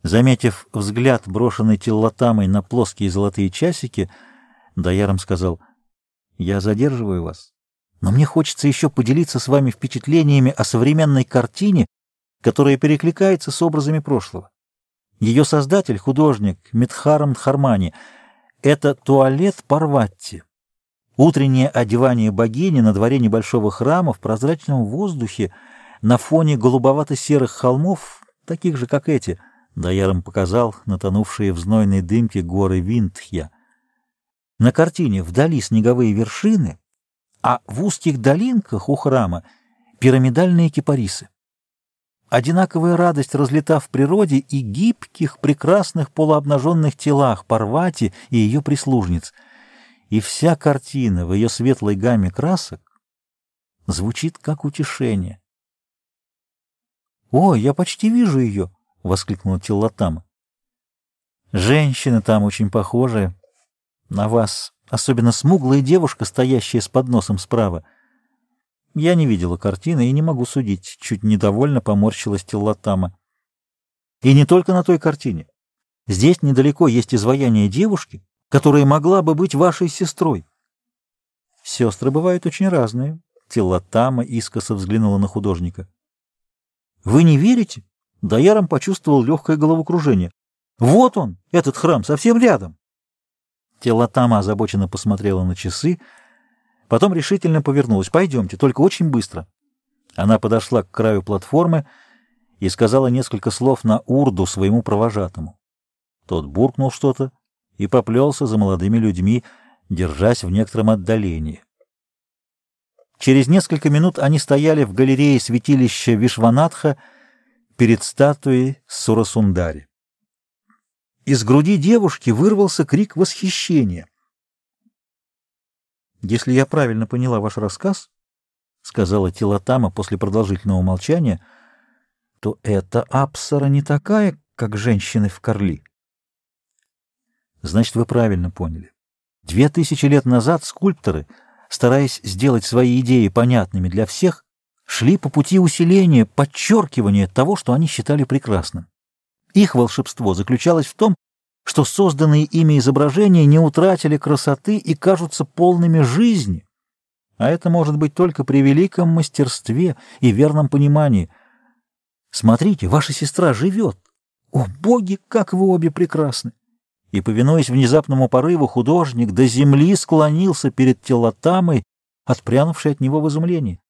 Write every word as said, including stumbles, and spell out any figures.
Заметив взгляд, брошенный Тиллотамой на плоские золотые часики, Даяром сказал: «Я задерживаю вас, но мне хочется еще поделиться с вами впечатлениями о современной картине, которая перекликается с образами прошлого. Ее создатель — художник Митхарам Дхармани. Это туалет Парватти. Утреннее одевание богини на дворе небольшого храма в прозрачном воздухе на фоне голубовато-серых холмов, таких же, как эти». Даяром показал натонувшие в знойной дымке горы Виндхья. На картине вдали снеговые вершины, а в узких долинках у храма пирамидальные кипарисы. Одинаковая радость разлита в природе и гибких, прекрасных полуобнаженных телах Парвати и ее прислужниц. И вся картина в ее светлой гамме красок звучит как утешение. «О, я почти вижу ее!» — воскликнула Тиллотама. «Женщины там очень похожи на вас, особенно смуглая девушка, стоящая с подносом справа. Я не видела картины и не могу судить», — чуть недовольно поморщилась Тиллотама. «И не только на той картине. Здесь недалеко есть изваяние девушки, которая могла бы быть вашей сестрой». «Сестры бывают очень разные», — Тиллотама искоса взглянула на художника. «Вы не верите?» Даяром почувствовал легкое головокружение. «Вот он, этот храм, совсем рядом!» Тиллотама озабоченно посмотрела на часы, потом решительно повернулась. «Пойдемте, только очень быстро». Она подошла к краю платформы и сказала несколько слов на урду своему провожатому. Тот буркнул что-то и поплелся за молодыми людьми, держась в некотором отдалении. Через несколько минут они стояли в галерее святилища Вишванатха перед статуей Сурасундари. Из груди девушки вырвался крик восхищения. «Если я правильно поняла ваш рассказ, — сказала Тиллотама после продолжительного молчания, — то эта Апсара не такая, как женщины в Карли». «Значит, вы правильно поняли. Две тысячи лет назад скульпторы, стараясь сделать свои идеи понятными для всех, шли по пути усиления, подчеркивания того, что они считали прекрасным. Их волшебство заключалось в том, что созданные ими изображения не утратили красоты и кажутся полными жизни, а это может быть только при великом мастерстве и верном понимании. Смотрите, ваша сестра живет. О, боги, как вы обе прекрасны!» И, повинуясь внезапному порыву, художник до земли склонился перед Тиллотамой, отпрянувшей от него в изумлении.